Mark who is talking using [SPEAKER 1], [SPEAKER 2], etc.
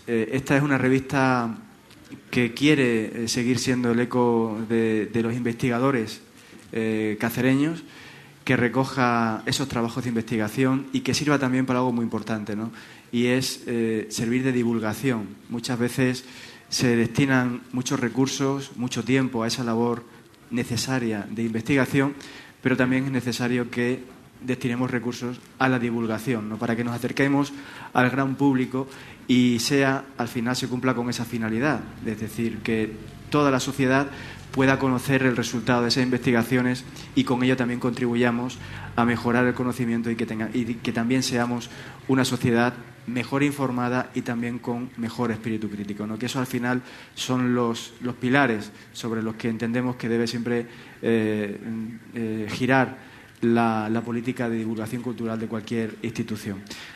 [SPEAKER 1] esta es una revista que quiere seguir siendo el eco de los investigadores cacereños, que recoja esos trabajos de investigación y que sirva también para algo muy importante, ¿no? Y es servir de divulgación. Muchas veces se destinan muchos recursos, mucho tiempo a esa labor necesaria de investigación, pero también es necesario que destinemos recursos a la divulgación, ¿no? Para que nos acerquemos al gran público y al final se cumpla con esa finalidad, es decir, que toda la sociedad pueda conocer el resultado de esas investigaciones y con ello también contribuyamos a mejorar el conocimiento y que también seamos una sociedad mejor informada y también con mejor espíritu crítico, ¿no? Que eso al final son los pilares sobre los que entendemos que debe siempre girar la política de divulgación cultural de cualquier institución.